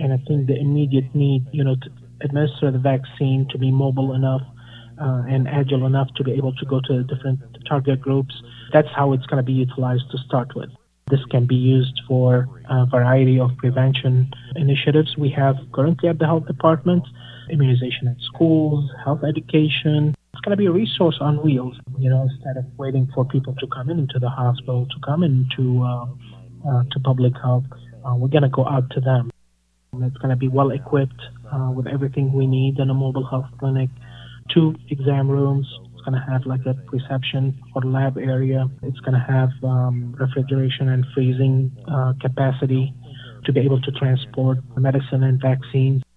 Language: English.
And I think the immediate need, to administer the vaccine, to be mobile enough and agile enough to be able to go to different target groups. That's how it's going to be utilized to start with. This can be used for a variety of prevention initiatives we have currently at the health department, immunization at schools, health education. It's going to be a resource on wheels, instead of waiting for people to come into the hospital, to come into to public health. We're going to go out to them. It's going to be well equipped with everything we need in a mobile health clinic. 2 exam rooms. It's going to have like a reception or lab area. It's going to have refrigeration and freezing capacity to be able to transport medicine and vaccines.